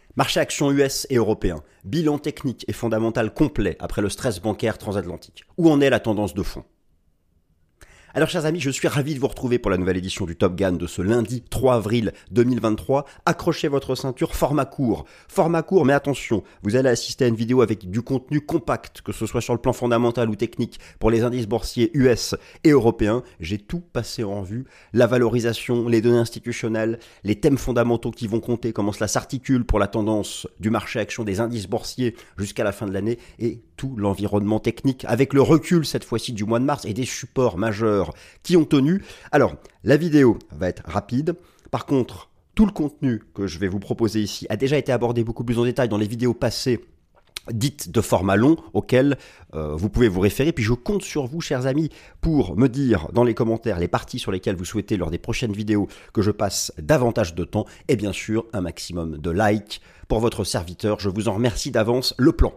Marché actions US et européen, bilan technique et fondamental complet après le stress bancaire transatlantique. Où en est la tendance de fond? Alors chers amis, je suis ravi de vous retrouver pour la nouvelle édition du Top Gun de ce lundi 3 avril 2023. Accrochez votre ceinture, format court. Format court, mais attention, vous allez assister à une vidéo avec du contenu compact, que ce soit sur le plan fondamental ou technique, pour les indices boursiers US et européens. J'ai tout passé en revue, la valorisation, les données institutionnelles, les thèmes fondamentaux qui vont compter, comment cela s'articule pour la tendance du marché action des indices boursiers jusqu'à la fin de l'année, et tout l'environnement technique, avec le recul cette fois-ci du mois de mars et des supports majeurs qui ont tenu. Alors, la vidéo va être rapide. Par contre, tout le contenu que je vais vous proposer ici a déjà été abordé beaucoup plus en détail dans les vidéos passées dites de format long, auxquelles vous pouvez vous référer. Puis je compte sur vous, chers amis, pour me dire dans les commentaires les parties sur lesquelles vous souhaitez, lors des prochaines vidéos, que je passe davantage de temps. Et bien sûr, un maximum de likes pour votre serviteur. Je vous en remercie d'avance. Le plan.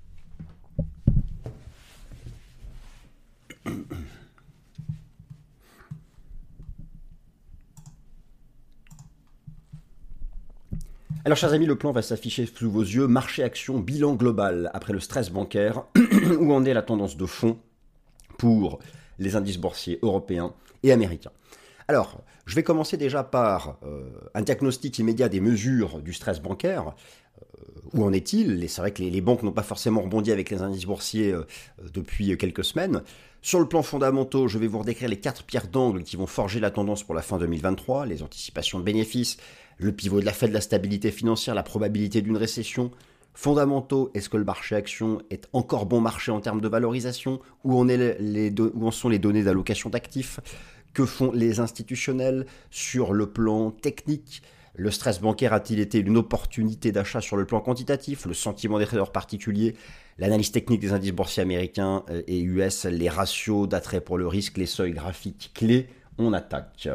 Alors chers amis, le plan va s'afficher sous vos yeux. Marché action, bilan global après le stress bancaire. Où en est la tendance de fond pour les indices boursiers européens et américains? Alors, je vais commencer déjà par un diagnostic immédiat des mesures du stress bancaire. Où en est-il? C'est vrai que les banques n'ont pas forcément rebondi avec les indices boursiers depuis quelques semaines. Sur le plan fondamental, je vais vous redécrire les 4 pierres d'angle qui vont forger la tendance pour la fin 2023, les anticipations de bénéfices, le pivot de la Fed, la stabilité financière, la probabilité d'une récession. Fondamentaux, est-ce que le marché action est encore bon marché en termes de valorisation? Où en sont les données d'allocation d'actifs? Que font les institutionnels sur le plan technique? Le stress bancaire a-t-il été une opportunité d'achat sur le plan quantitatif? Le sentiment des traders particuliers, l'analyse technique des indices boursiers américains et US, les ratios d'attrait pour le risque, les seuils graphiques clés. On attaque.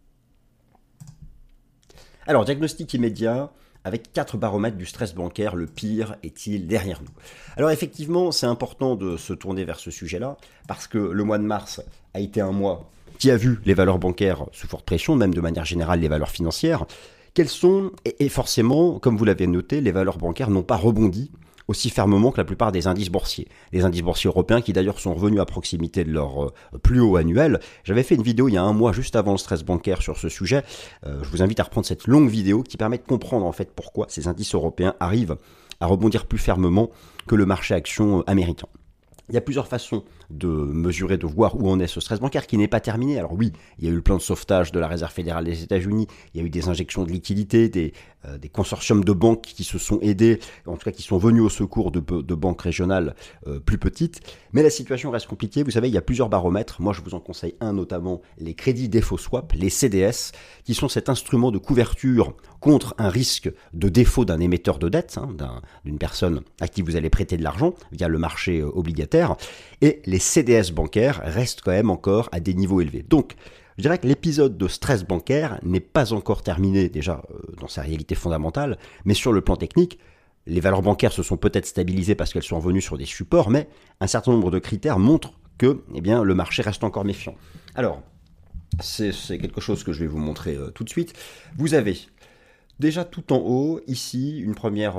Alors, diagnostic immédiat, avec 4 baromètres du stress bancaire, le pire est-il derrière nous? Alors effectivement, c'est important de se tourner vers ce sujet-là, parce que le mois de mars a été un mois qui a vu les valeurs bancaires sous forte pression, même de manière générale les valeurs financières. Quelles sont, et forcément, comme vous l'avez noté, les valeurs bancaires n'ont pas rebondi aussi fermement que la plupart des indices boursiers. Les indices boursiers européens qui d'ailleurs sont revenus à proximité de leur plus haut annuel. J'avais fait une vidéo il y a un mois juste avant le stress bancaire sur ce sujet. Je vous invite à reprendre cette longue vidéo qui permet de comprendre en fait pourquoi ces indices européens arrivent à rebondir plus fermement que le marché action américain. Il y a plusieurs façons de mesurer, de voir où en est ce stress bancaire qui n'est pas terminé. Alors oui, il y a eu le plan de sauvetage de la Réserve fédérale des États-Unis, il y a eu des injections de liquidités, des consortiums de banques qui se sont aidés, en tout cas qui sont venus au secours de banques régionales plus petites. Mais la situation reste compliquée. Vous savez, il y a plusieurs baromètres. Moi, je vous en conseille un, notamment les crédits défaut swap, les CDS, qui sont cet instrument de couverture contre un risque de défaut d'un émetteur de dette, d'une personne à qui vous allez prêter de l'argent via le marché obligataire. Et les CDS bancaires restent quand même encore à des niveaux élevés. Donc, je dirais que l'épisode de stress bancaire n'est pas encore terminé déjà dans sa réalité fondamentale, mais sur le plan technique, les valeurs bancaires se sont peut-être stabilisées parce qu'elles sont revenues sur des supports, mais un certain nombre de critères montrent que le marché reste encore méfiant. Alors, c'est quelque chose que je vais vous montrer tout de suite. Vous avez déjà tout en haut, ici, une première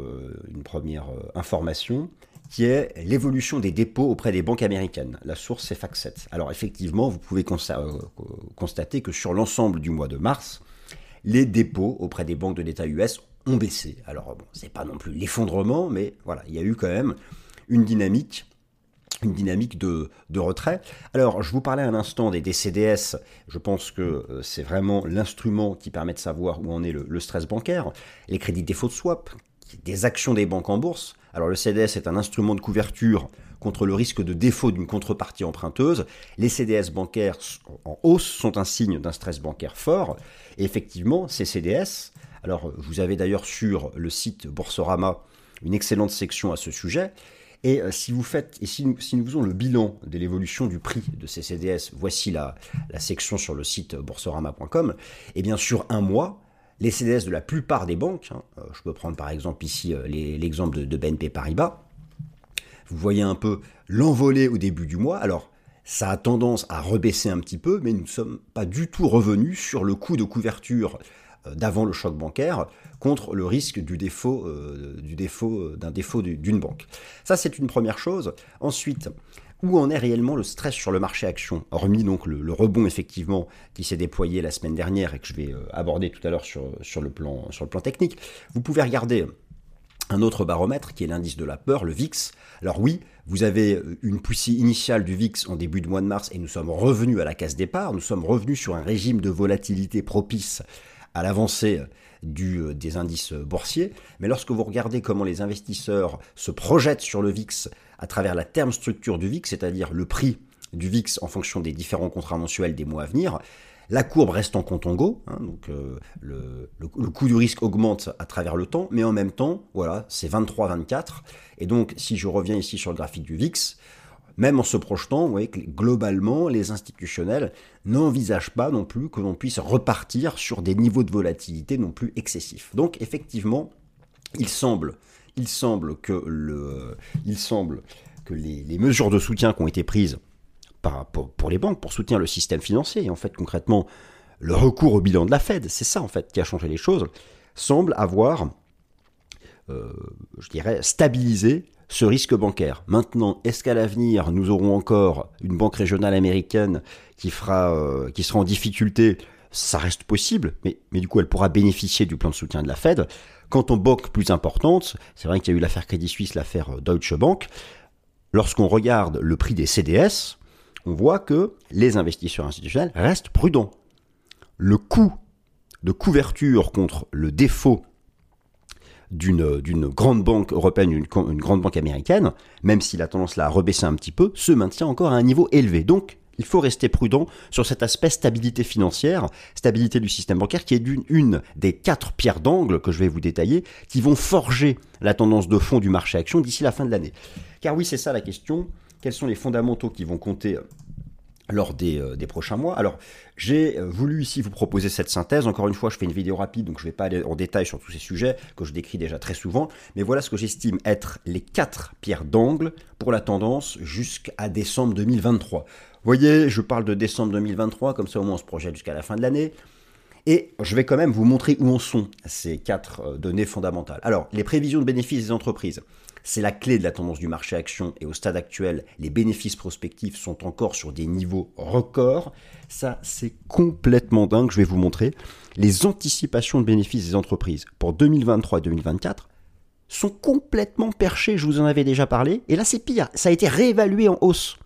information qui est l'évolution des dépôts auprès des banques américaines. La source, c'est FactSet. Alors effectivement, vous pouvez constater que sur l'ensemble du mois de mars, les dépôts auprès des banques de l'État US ont baissé. Alors bon, c'est pas non plus l'effondrement, mais voilà, il y a eu quand même une dynamique de retrait. Alors, je vous parlais un instant des CDS. Je pense que c'est vraiment l'instrument qui permet de savoir où en est le stress bancaire. Les crédits défaut de swap, des actions des banques en bourse. Alors, le CDS est un instrument de couverture contre le risque de défaut d'une contrepartie emprunteuse. Les CDS bancaires en hausse sont un signe d'un stress bancaire fort. Et effectivement, ces CDS, alors vous avez d'ailleurs sur le site Boursorama une excellente section à ce sujet. Et si nous faisons le bilan de l'évolution du prix de ces CDS, voici la section sur le site boursorama.com, et bien sur un mois, les CDS de la plupart des banques, je peux prendre par exemple ici l'exemple de BNP Paribas, vous voyez un peu l'envolée au début du mois. Alors, ça a tendance à rebaisser un petit peu, mais nous ne sommes pas du tout revenus sur le coût de couverture d'avant le choc bancaire contre le risque d'un défaut d'une banque. Ça, c'est une première chose. Ensuite, où en est réellement le stress sur le marché action, hormis donc le rebond effectivement qui s'est déployé la semaine dernière et que je vais aborder tout à l'heure sur le plan technique. Vous pouvez regarder un autre baromètre qui est l'indice de la peur, le VIX. Alors oui, vous avez une poussée initiale du VIX en début de mois de mars et nous sommes revenus à la case départ, nous sommes revenus sur un régime de volatilité propice à l'avancée des indices boursiers, mais lorsque vous regardez comment les investisseurs se projettent sur le VIX à travers la terme structure du VIX, c'est-à-dire le prix du VIX en fonction des différents contrats mensuels des mois à venir, la courbe reste en contango, donc le coût du risque augmente à travers le temps, mais en même temps, voilà, c'est 23-24, et donc si je reviens ici sur le graphique du VIX, même en se projetant, vous voyez que globalement, les institutionnels n'envisagent pas non plus que l'on puisse repartir sur des niveaux de volatilité non plus excessifs. Donc effectivement, il semble que les mesures de soutien qui ont été prises pour les banques, pour soutenir le système financier, et en fait concrètement le recours au bilan de la Fed, c'est ça en fait qui a changé les choses, semble avoir, je dirais, stabilisé ce risque bancaire. Maintenant, est-ce qu'à l'avenir, nous aurons encore une banque régionale américaine qui sera en difficulté? Ça reste possible, mais du coup, elle pourra bénéficier du plan de soutien de la Fed. Quant aux banques plus importantes, c'est vrai qu'il y a eu l'affaire Crédit Suisse, l'affaire Deutsche Bank. Lorsqu'on regarde le prix des CDS, on voit que les investisseurs institutionnels restent prudents. Le coût de couverture contre le défaut d'une grande banque européenne, une grande banque américaine, même s'il a tendance là à rebaisser un petit peu, se maintient encore à un niveau élevé. Donc, il faut rester prudent sur cet aspect stabilité financière, stabilité du système bancaire, qui est une des 4 pierres d'angle que je vais vous détailler, qui vont forger la tendance de fond du marché action d'ici la fin de l'année. Car oui, c'est ça la question. Quels sont les fondamentaux qui vont compter lors des prochains mois? Alors, j'ai voulu ici vous proposer cette synthèse. Encore une fois, je fais une vidéo rapide, donc je ne vais pas aller en détail sur tous ces sujets que je décris déjà très souvent. Mais voilà ce que j'estime être les 4 pierres d'angle pour la tendance jusqu'à décembre 2023. Vous voyez, je parle de décembre 2023, comme ça au moins on se projette jusqu'à la fin de l'année. Et je vais quand même vous montrer où en sont ces 4 données fondamentales. Alors, les prévisions de bénéfices des entreprises. C'est la clé de la tendance du marché action et au stade actuel, les bénéfices prospectifs sont encore sur des niveaux records. Ça, c'est complètement dingue, je vais vous montrer. Les anticipations de bénéfices des entreprises pour 2023 et 2024 sont complètement perchées, je vous en avais déjà parlé. Et là, c'est pire, ça a été réévalué en hausse.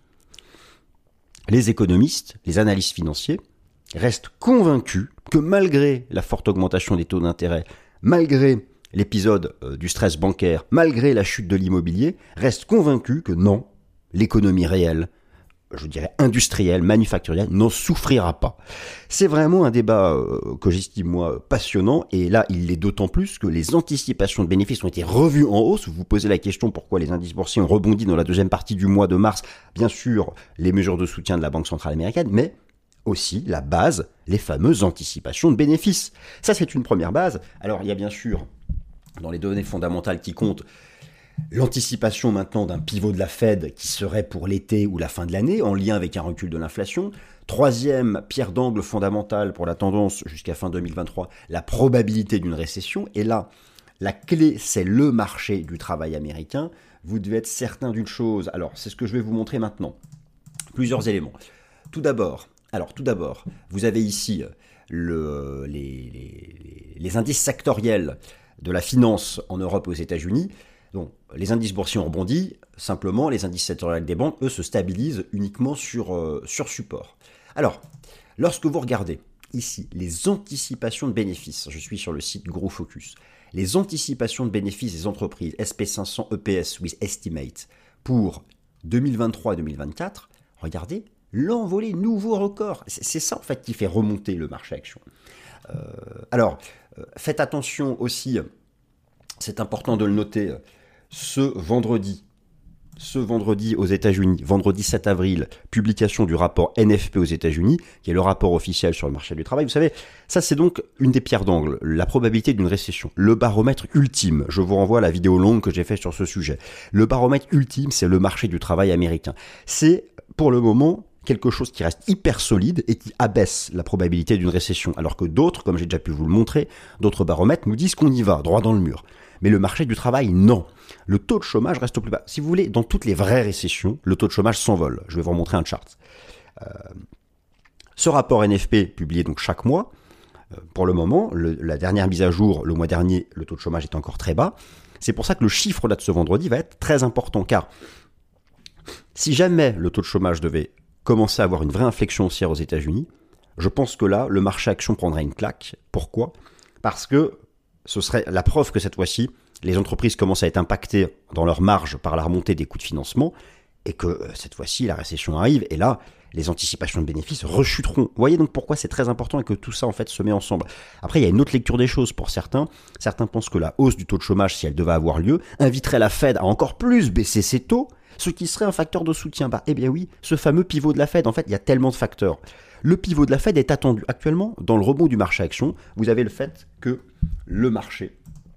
Les économistes, les analystes financiers restent convaincus que malgré la forte augmentation des taux d'intérêt, malgré l'épisode du stress bancaire, malgré la chute de l'immobilier, reste convaincu que non, l'économie réelle, je dirais industrielle, manufacturière, n'en souffrira pas. C'est vraiment un débat que j'estime moi passionnant, et là il l'est d'autant plus que les anticipations de bénéfices ont été revues en hausse. Vous vous posez la question pourquoi les indices boursiers ont rebondi dans la deuxième partie du mois de mars. Bien sûr, les mesures de soutien de la Banque centrale américaine, mais aussi la base, les fameuses anticipations de bénéfices. Ça, c'est une première base. Alors il y a bien sûr dans les données fondamentales qui comptent, l'anticipation maintenant d'un pivot de la Fed qui serait pour l'été ou la fin de l'année, en lien avec un recul de l'inflation. Troisième pierre d'angle fondamentale pour la tendance jusqu'à fin 2023, la probabilité d'une récession. Et là, la clé, c'est le marché du travail américain. Vous devez être certain d'une chose. Alors, c'est ce que je vais vous montrer maintenant. Plusieurs éléments. Tout d'abord, vous avez ici les indices sectoriels de la finance en Europe et aux États-Unis. Donc, les indices boursiers ont rebondi, simplement les indices sectoriels des banques, eux, se stabilisent uniquement sur support. Alors, lorsque vous regardez ici les anticipations de bénéfices, je suis sur le site Gros Focus, les anticipations de bénéfices des entreprises SP500 EPS Swiss Estimate pour 2023 et 2024, regardez, l'envolée, nouveau record. C'est ça en fait qui fait remonter le marché action. Faites attention aussi, c'est important de le noter, ce vendredi aux États-Unis, vendredi 7 avril, publication du rapport NFP aux États-Unis, qui est le rapport officiel sur le marché du travail. Vous savez, ça c'est donc une des pierres d'angle, la probabilité d'une récession, le baromètre ultime. Je vous renvoie à la vidéo longue que j'ai faite sur ce sujet. Le baromètre ultime, c'est le marché du travail américain. C'est, pour le moment, quelque chose qui reste hyper solide et qui abaisse la probabilité d'une récession. Alors que d'autres, comme j'ai déjà pu vous le montrer, d'autres baromètres nous disent qu'on y va, droit dans le mur. Mais le marché du travail, non. Le taux de chômage reste au plus bas. Si vous voulez, dans toutes les vraies récessions, le taux de chômage s'envole. Je vais vous remontrer un chart. Ce rapport NFP, publié donc chaque mois, pour le moment, la dernière mise à jour, le mois dernier, le taux de chômage est encore très bas. C'est pour ça que le chiffre là de ce vendredi va être très important, car si jamais le taux de chômage devait commencer à avoir une vraie inflexion haussière aux États-Unis, je pense que là, le marché action prendrait une claque. Pourquoi ? Parce que ce serait la preuve que cette fois-ci, les entreprises commencent à être impactées dans leur marge par la remontée des coûts de financement et que cette fois-ci, la récession arrive et là, les anticipations de bénéfices rechuteront. Vous voyez donc pourquoi c'est très important et que tout ça en fait se met ensemble. Après, il y a une autre lecture des choses pour certains. Certains pensent que la hausse du taux de chômage, si elle devait avoir lieu, inviterait la Fed à encore plus baisser ses taux, ce qui serait un facteur de soutien. Eh bien oui, ce fameux pivot de la Fed, en fait, il y a tellement de facteurs. Le pivot de la Fed est attendu. Actuellement, dans le rebond du marché action, vous avez le fait que le marché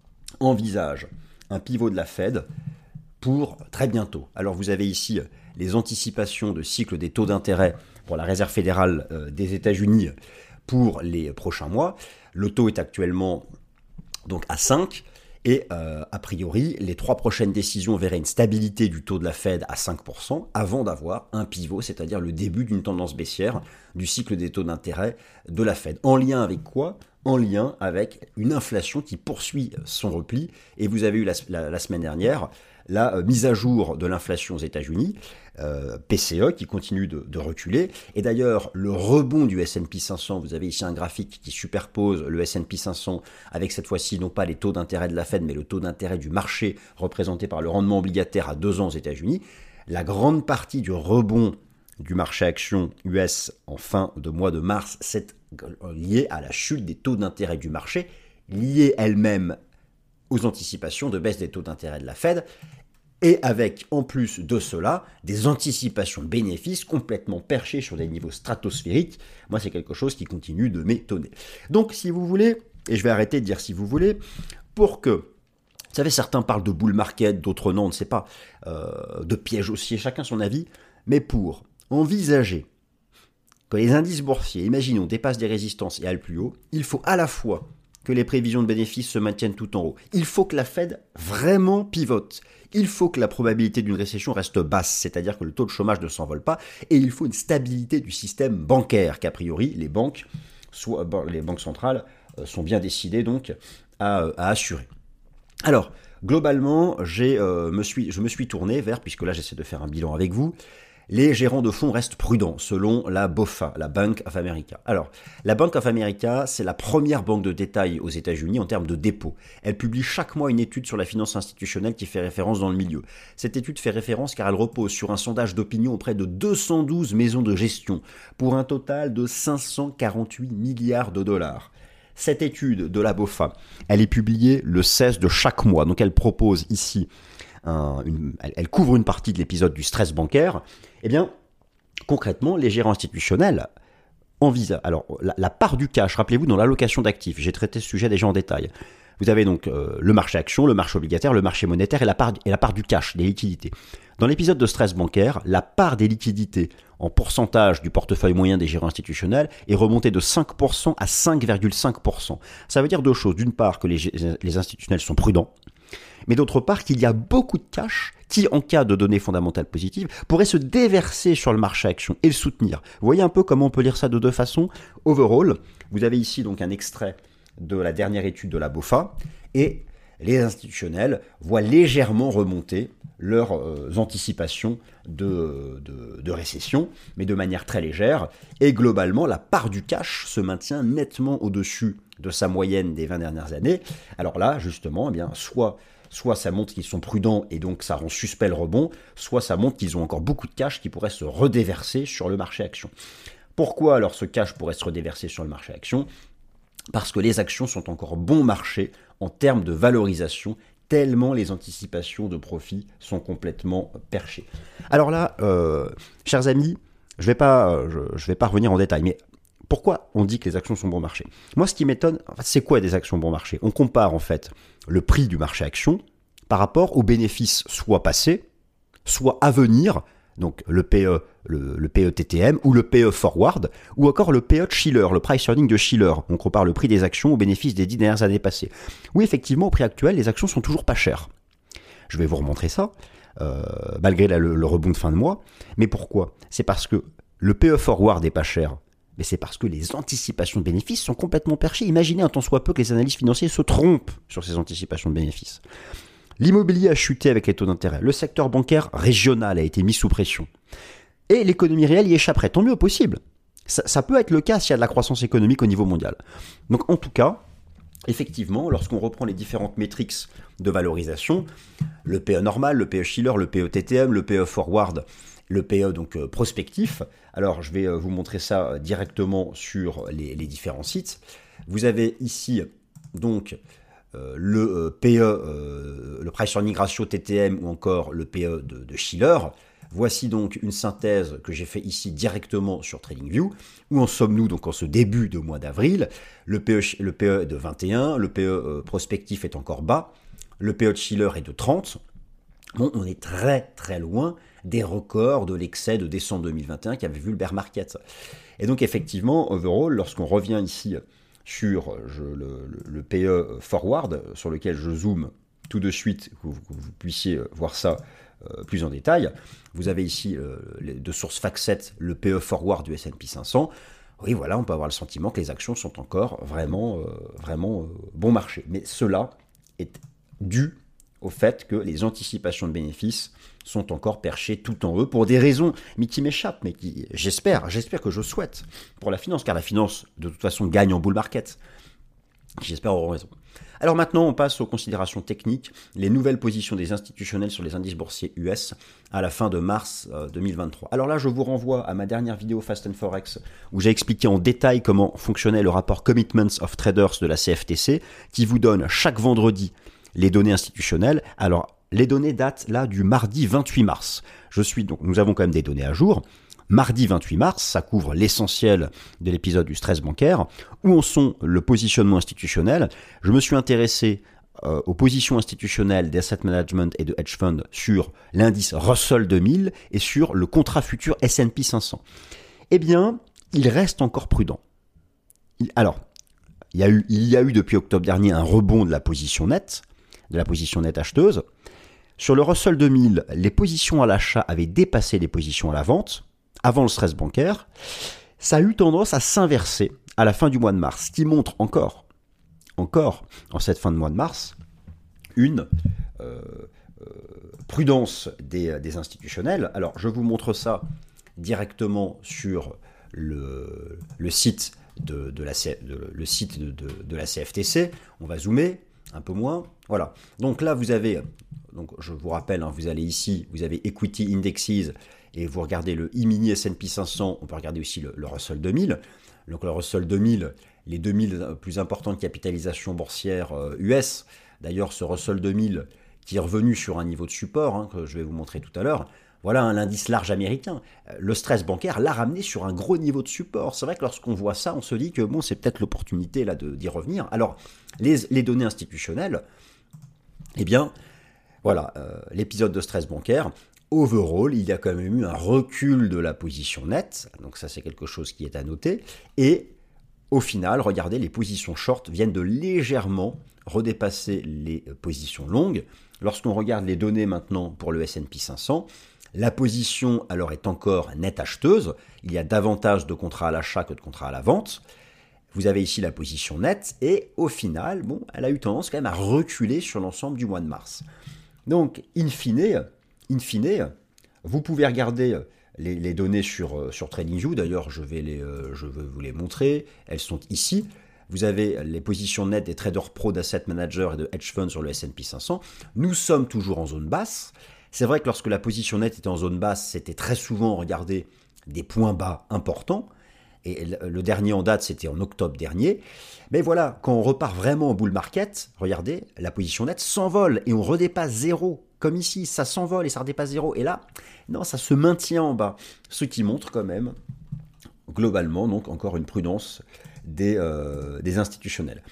envisage un pivot de la Fed pour très bientôt. Alors vous avez ici les anticipations de cycle des taux d'intérêt pour la Réserve fédérale des États-Unis pour les prochains mois. Le taux est actuellement donc à 5 et a priori, les 3 prochaines décisions verraient une stabilité du taux de la Fed à 5% avant d'avoir un pivot, c'est-à-dire le début d'une tendance baissière du cycle des taux d'intérêt de la Fed. En lien avec quoi ? En lien avec une inflation qui poursuit son repli. Et vous avez eu la semaine dernière la mise à jour de l'inflation aux États-Unis, PCE, qui continue de reculer. Et d'ailleurs, le rebond du S&P 500, vous avez ici un graphique qui superpose le S&P 500 avec cette fois-ci non pas les taux d'intérêt de la Fed, mais le taux d'intérêt du marché représenté par le rendement obligataire à 2 ans aux États-Unis. La grande partie du rebond du marché action US en fin de mois de mars, c'est lié à la chute des taux d'intérêt du marché, liée elle-même aux anticipations de baisse des taux d'intérêt de la Fed, et avec en plus de cela des anticipations de bénéfices complètement perchées sur des niveaux stratosphériques. Moi, c'est quelque chose qui continue de m'étonner. Donc, si vous voulez, et je vais arrêter de dire si vous voulez, pour que, vous savez, certains parlent de bull market, d'autres non, on ne sait pas, de piège haussier, chacun son avis, mais pour envisager que les indices boursiers, imaginons, dépassent des résistances et aillent plus haut, il faut à la fois que les prévisions de bénéfices se maintiennent tout en haut. Il faut que la Fed vraiment pivote. Il faut que la probabilité d'une récession reste basse, c'est-à-dire que le taux de chômage ne s'envole pas, et il faut une stabilité du système bancaire, qu'a priori les banques centrales sont bien décidées donc à assurer. Alors, globalement, je me suis tourné vers, puisque là j'essaie de faire un bilan avec vous, les gérants de fonds restent prudents, selon la BOFA, la Bank of America. Alors, la Bank of America, c'est la première banque de détail aux États-Unis en termes de dépôt. Elle publie chaque mois une étude sur la finance institutionnelle qui fait référence dans le milieu. Cette étude fait référence car elle repose sur un sondage d'opinion auprès de 212 maisons de gestion, pour un total de 548 milliards de dollars. Cette étude de la BOFA, elle est publiée le 16 de chaque mois, donc elle propose ici elle couvre une partie de l'épisode du stress bancaire. Eh bien, concrètement, les gérants institutionnels envisagent. Alors, la part du cash, rappelez-vous, dans l'allocation d'actifs, j'ai traité ce sujet déjà en détail. Vous avez donc le marché action, le marché obligataire, le marché monétaire et la part du cash, des liquidités. Dans l'épisode de stress bancaire, la part des liquidités en pourcentage du portefeuille moyen des gérants institutionnels est remontée de 5% à 5,5%. Ça veut dire deux choses. D'une part, que les institutionnels sont prudents, mais d'autre part qu'il y a beaucoup de cash qui, en cas de données fondamentales positives, pourraient se déverser sur le marché action et le soutenir. Vous voyez un peu comment on peut lire ça de deux façons. Overall, vous avez ici donc un extrait de la dernière étude de la BOFA, et les institutionnels voient légèrement remonter leurs anticipations de récession, mais de manière très légère, et globalement, la part du cash se maintient nettement au-dessus de sa moyenne des 20 dernières années. Alors là, justement, eh bien, soit ça montre qu'ils sont prudents et donc ça rend suspect le rebond, soit ça montre qu'ils ont encore beaucoup de cash qui pourrait se redéverser sur le marché action. Pourquoi alors ce cash pourrait se redéverser sur le marché action ? Parce que les actions sont encore bon marché en termes de valorisation, tellement les anticipations de profit sont complètement perchées. Alors là, chers amis, je vais pas revenir en détail, mais pourquoi on dit que les actions sont bon marché ? Moi, ce qui m'étonne, c'est quoi des actions bon marché ? On compare en fait le prix du marché action par rapport aux bénéfices soit passés, soit à venir donc le PE, le PE TTM ou le PE Forward, ou encore le PE de Shiller, le price earning de Shiller. On compare le prix des actions au bénéfice des 10 dernières années passées. Oui, effectivement, au prix actuel, les actions sont toujours pas chères. Je vais vous remontrer ça, malgré le rebond de fin de mois. Mais pourquoi ? C'est parce que le PE Forward est pas cher. Mais c'est parce que les anticipations de bénéfices sont complètement perchées. Imaginez un tant soit peu que les analystes financiers se trompent sur ces anticipations de bénéfices. L'immobilier a chuté avec les taux d'intérêt. Le secteur bancaire régional a été mis sous pression. Et l'économie réelle y échapperait. Tant mieux possible. Ça peut être le cas s'il y a de la croissance économique au niveau mondial. Donc en tout cas, effectivement, lorsqu'on reprend les différentes métriques de valorisation, le PE normal, le PE Shiller, le PE TTM, le PE Forward, le PE donc prospectif. Alors je vais vous montrer ça directement sur les différents sites. Vous avez ici donc le PE, le Price Earning Ratio TTM ou encore le PE de Shiller. Voici donc une synthèse que j'ai fait ici directement sur TradingView. Où en sommes-nous donc en ce début de mois d'avril ? Le PE est de 21, le PE prospectif est encore bas, le PE de Shiller est de 30. Bon, on est très très loin des records de l'excès de décembre 2021 qui avait vu le bear market. Et donc effectivement, overall, lorsqu'on revient ici sur le PE forward, sur lequel je zoome tout de suite, que vous puissiez voir ça plus en détail, vous avez ici de source FactSet, le PE forward du S&P 500. Oui, voilà, on peut avoir le sentiment que les actions sont encore vraiment bon marché. Mais cela est dû au fait que les anticipations de bénéfices sont encore perchées tout en eux pour des raisons mais qui m'échappent, mais qui j'espère que je souhaite pour la finance, car la finance de toute façon gagne en bull market. J'espère auront raison. Alors maintenant, on passe aux considérations techniques, les nouvelles positions des institutionnels sur les indices boursiers US à la fin de mars 2023. Alors là, je vous renvoie à ma dernière vidéo Fast and Forex où j'ai expliqué en détail comment fonctionnait le rapport Commitments of Traders de la CFTC qui vous donne chaque vendredi les données institutionnelles. Alors, les données datent là du mardi 28 mars. Nous avons quand même des données à jour. Mardi 28 mars, ça couvre l'essentiel de l'épisode du stress bancaire. Où en sont le positionnement institutionnel ? Je me suis intéressé aux positions institutionnelles d'asset management et de hedge fund sur l'indice Russell 2000 et sur le contrat futur S&P 500. Eh bien, il reste encore prudent. Alors, il y a eu depuis octobre dernier un rebond de la position nette acheteuse. Sur le Russell 2000, les positions à l'achat avaient dépassé les positions à la vente avant le stress bancaire. Ça a eu tendance à s'inverser à la fin du mois de mars, ce qui montre encore en cette fin de mois de mars, une prudence des institutionnels. Alors, je vous montre ça directement sur le site de la CFTC. On va zoomer un peu moins. Voilà. Donc là, vous avez, je vous rappelle, vous allez ici, vous avez Equity Indexes et vous regardez le E-mini S&P 500. On peut regarder aussi le Russell 2000. Donc le Russell 2000, les 2000 plus importantes capitalisations boursières US. D'ailleurs, ce Russell 2000 qui est revenu sur un niveau de support que je vais vous montrer tout à l'heure. Voilà l'indice large américain. Le stress bancaire l'a ramené sur un gros niveau de support. C'est vrai que lorsqu'on voit ça, on se dit que bon, c'est peut-être l'opportunité là d'y revenir. Alors, les données institutionnelles, eh bien, voilà, l'épisode de stress bancaire, overall, il y a quand même eu un recul de la position nette. Donc ça, c'est quelque chose qui est à noter. Et au final, regardez, les positions short viennent de légèrement redépasser les positions longues. Lorsqu'on regarde les données maintenant pour le S&P 500, la position alors est encore nette acheteuse. Il y a davantage de contrats à l'achat que de contrats à la vente. Vous avez ici la position nette et au final, bon, elle a eu tendance quand même à reculer sur l'ensemble du mois de mars. Donc, in fine, vous pouvez regarder les données sur TradingView. D'ailleurs, je vais vous les montrer. Elles sont ici. Vous avez les positions nettes des traders pro d'asset managers et de hedge funds sur le S&P 500. Nous sommes toujours en zone basse. C'est vrai que lorsque la position nette était en zone basse, c'était très souvent, regardez, des points bas importants. Et le dernier en date, c'était en octobre dernier. Mais voilà, quand on repart vraiment au bull market, regardez, la position nette s'envole et on redépasse zéro. Comme ici, ça s'envole et ça redépasse zéro. Et là, non, ça se maintient en bas. Ce qui montre quand même, globalement, donc encore une prudence des institutionnels.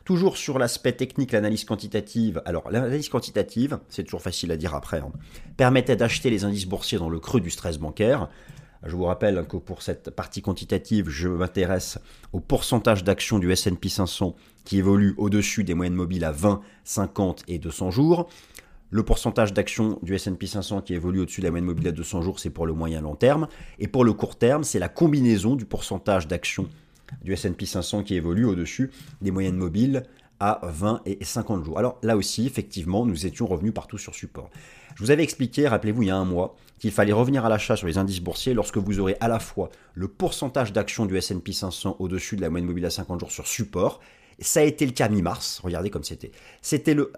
Toujours sur l'aspect technique, l'analyse quantitative. Alors, l'analyse quantitative, c'est toujours facile à dire après, permettait d'acheter les indices boursiers dans le creux du stress bancaire. Je vous rappelle que pour cette partie quantitative, je m'intéresse au pourcentage d'actions du S&P 500 qui évolue au-dessus des moyennes mobiles à 20, 50 et 200 jours. Le pourcentage d'actions du S&P 500 qui évolue au-dessus de la moyenne mobile à 200 jours, c'est pour le moyen long terme. Et pour le court terme, c'est la combinaison du pourcentage d'actions du S&P 500 qui évolue au-dessus des moyennes mobiles à 20 et 50 jours. Alors là aussi, effectivement, nous étions revenus partout sur support. Je vous avais expliqué, rappelez-vous, il y a un mois, qu'il fallait revenir à l'achat sur les indices boursiers lorsque vous aurez à la fois le pourcentage d'actions du S&P 500 au-dessus de la moyenne mobile à 50 jours sur support. Ça a été le cas mi-mars, regardez comme c'était. C'était le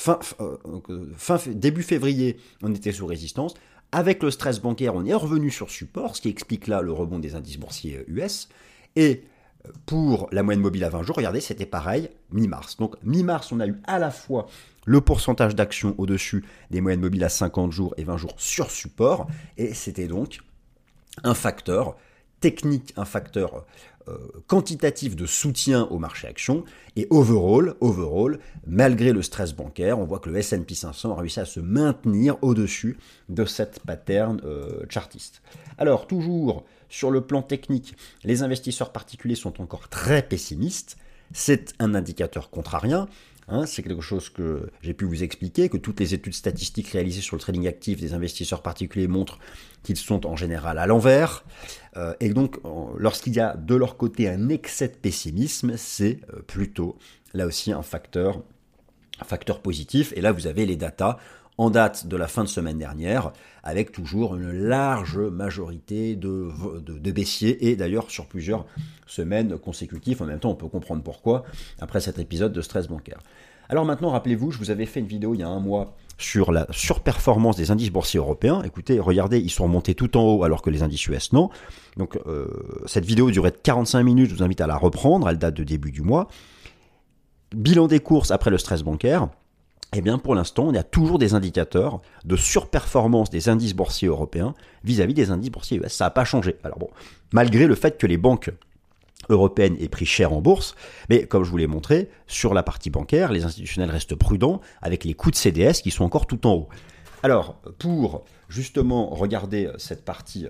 début février, on était sous résistance. Avec le stress bancaire, on est revenu sur support, ce qui explique là le rebond des indices boursiers US. Et pour la moyenne mobile à 20 jours, regardez, c'était pareil, mi-mars. Donc mi-mars, on a eu à la fois le pourcentage d'actions au-dessus des moyennes mobiles à 50 jours et 20 jours sur support, et c'était donc un facteur technique, un facteur quantitatif de soutien au marché actions, et overall, malgré le stress bancaire, on voit que le S&P 500 a réussi à se maintenir au-dessus de cette pattern chartiste. Alors, toujours sur le plan technique, les investisseurs particuliers sont encore très pessimistes, c'est un indicateur contrarien. C'est quelque chose que j'ai pu vous expliquer, que toutes les études statistiques réalisées sur le trading actif des investisseurs particuliers montrent qu'ils sont en général à l'envers. Et donc, lorsqu'il y a de leur côté un excès de pessimisme, c'est plutôt, là aussi, un facteur positif. Et là, vous avez les datas en date de la fin de semaine dernière, avec toujours une large majorité de baissiers, et d'ailleurs sur plusieurs semaines consécutives. En même temps, on peut comprendre pourquoi, après cet épisode de stress bancaire. Alors maintenant, rappelez-vous, je vous avais fait une vidéo il y a un mois sur la surperformance des indices boursiers européens. Écoutez, regardez, ils sont remontés tout en haut alors que les indices US non. Donc cette vidéo durait 45 minutes, je vous invite à la reprendre, elle date de début du mois. Bilan des courses après le stress bancaire. Eh bien, pour l'instant, il y a toujours des indicateurs de surperformance des indices boursiers européens vis-à-vis des indices boursiers US. Ça n'a pas changé. Alors bon, malgré le fait que les banques européennes aient pris cher en bourse, mais comme je vous l'ai montré, sur la partie bancaire, les institutionnels restent prudents avec les coûts de CDS qui sont encore tout en haut. Alors, pour justement regarder cette partie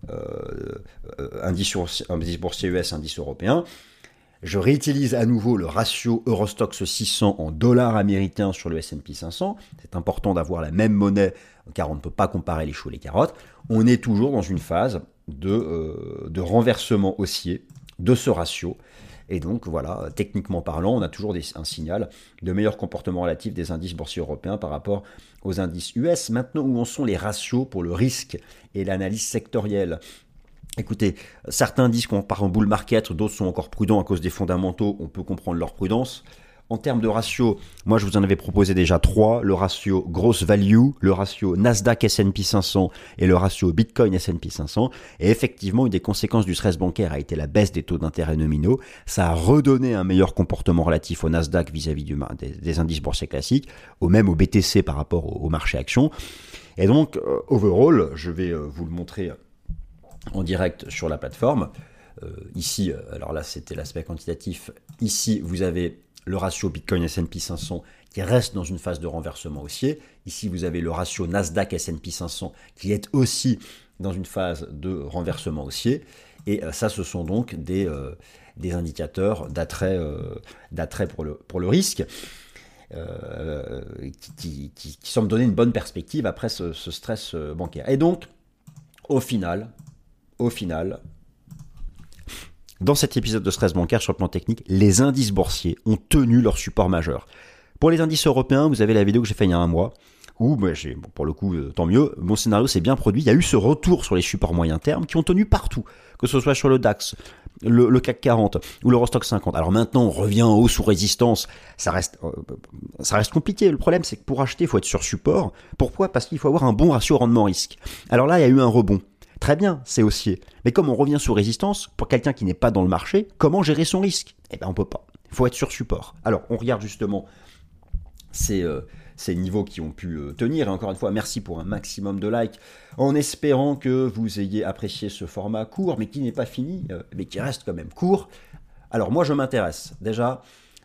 indice boursier US, indice européen, je réutilise à nouveau le ratio Eurostoxx 600 en dollars américains sur le S&P 500. C'est important d'avoir la même monnaie car on ne peut pas comparer les choux et les carottes. On est toujours dans une phase de renversement haussier de ce ratio. Et donc voilà, techniquement parlant, on a toujours un signal de meilleur comportement relatif des indices boursiers européens par rapport aux indices US. Maintenant, où en sont les ratios pour le risque et l'analyse sectorielle ? Écoutez, certains disent qu'on part en bull market, d'autres sont encore prudents à cause des fondamentaux, on peut comprendre leur prudence. En termes de ratio, moi je vous en avais proposé déjà 3, le ratio gross value, le ratio Nasdaq S&P 500 et le ratio Bitcoin S&P 500. Et effectivement, une des conséquences du stress bancaire a été la baisse des taux d'intérêt nominaux. Ça a redonné un meilleur comportement relatif au Nasdaq vis-à-vis des indices boursiers classiques, ou même au BTC par rapport au marché actions. Et donc, overall, je vais vous le montrer en direct sur la plateforme. Ici, alors là c'était l'aspect quantitatif, ici vous avez le ratio Bitcoin S&P 500 qui reste dans une phase de renversement haussier, ici vous avez le ratio Nasdaq S&P 500 qui est aussi dans une phase de renversement haussier, et ça ce sont donc des indicateurs d'attrait pour le risque, qui semblent donner une bonne perspective après ce stress bancaire. Et donc, au final, dans cet épisode de stress bancaire sur le plan technique, les indices boursiers ont tenu leur support majeur. Pour les indices européens, vous avez la vidéo que j'ai faite il y a un mois, où, pour le coup, tant mieux, mon scénario s'est bien produit. Il y a eu ce retour sur les supports moyen terme qui ont tenu partout, que ce soit sur le DAX, le CAC 40 ou l'Eurostoxx 50. Alors maintenant, on revient en haut sous résistance. Ça reste compliqué. Le problème, c'est que pour acheter, il faut être sur support. Pourquoi ? Parce qu'il faut avoir un bon ratio rendement-risque. Alors là, il y a eu un rebond. Très bien, c'est haussier. Mais comme on revient sous résistance, pour quelqu'un qui n'est pas dans le marché, comment gérer son risque ? Eh bien, on ne peut pas. Il faut être sur support. Alors, on regarde justement ces niveaux qui ont pu tenir. Et encore une fois, merci pour un maximum de likes, en espérant que vous ayez apprécié ce format court, mais qui n'est pas fini, mais qui reste quand même court. Alors, moi, je m'intéresse déjà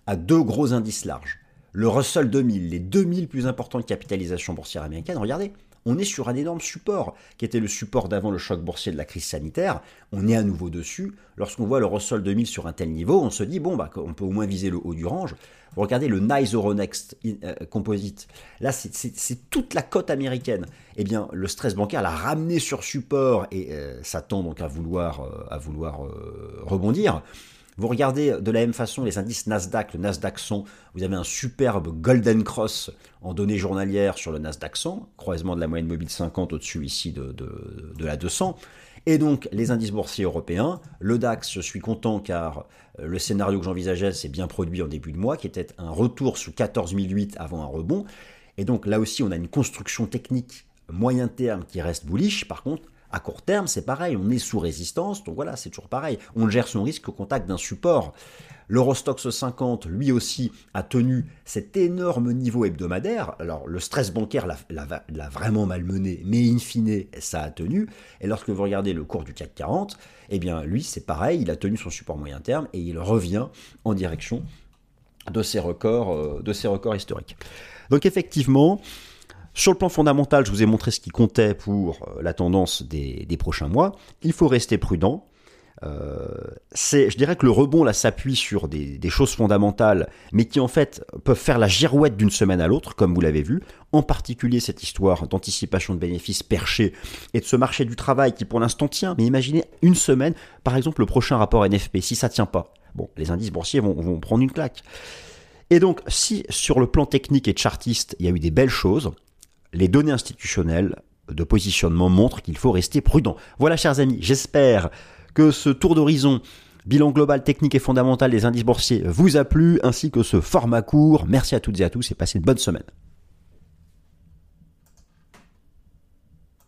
à 2 gros indices larges. Le Russell 2000, les 2000 plus importantes capitalisations boursières américaines, regardez, on est sur un énorme support, qui était le support d'avant le choc boursier de la crise sanitaire. On est à nouveau dessus. Lorsqu'on voit le Russell 2000 sur un tel niveau, on se dit, bon, on peut au moins viser le haut du range. Vous regardez le NYSE Euronext Composite. Là, c'est toute la cote américaine. Eh bien, le stress bancaire l'a ramené sur support et ça tend donc à vouloir rebondir. Vous regardez de la même façon les indices Nasdaq, le Nasdaq 100, vous avez un superbe Golden Cross en données journalières sur le Nasdaq 100, croisement de la moyenne mobile 50 au-dessus ici de la 200. Et donc les indices boursiers européens, le DAX, je suis content car le scénario que j'envisageais s'est bien produit en début de mois, qui était un retour sous 14 008 avant un rebond. Et donc là aussi on a une construction technique moyen terme qui reste bullish. Par contre, à court terme, c'est pareil, on est sous résistance, donc voilà, c'est toujours pareil. On gère son risque au contact d'un support. L'Eurostoxx 50, lui aussi, a tenu cet énorme niveau hebdomadaire. Alors, le stress bancaire l'a vraiment malmené, mais in fine, ça a tenu. Et lorsque vous regardez le cours du CAC 40, eh bien, lui, c'est pareil, il a tenu son support moyen terme et il revient en direction de ses records historiques. Donc, effectivement, sur le plan fondamental, je vous ai montré ce qui comptait pour la tendance des prochains mois. Il faut rester prudent. Je dirais que le rebond là s'appuie sur des choses fondamentales, mais qui en fait peuvent faire la girouette d'une semaine à l'autre, comme vous l'avez vu. En particulier cette histoire d'anticipation de bénéfices perchés et de ce marché du travail qui pour l'instant tient. Mais imaginez une semaine, par exemple le prochain rapport NFP, si ça tient pas, bon, les indices boursiers vont prendre une claque. Et donc, si sur le plan technique et chartiste, il y a eu des belles choses, les données institutionnelles de positionnement montrent qu'il faut rester prudent. Voilà, chers amis, j'espère que ce tour d'horizon, bilan global, technique et fondamental des indices boursiers vous a plu, ainsi que ce format court. Merci à toutes et à tous et passez une bonne semaine.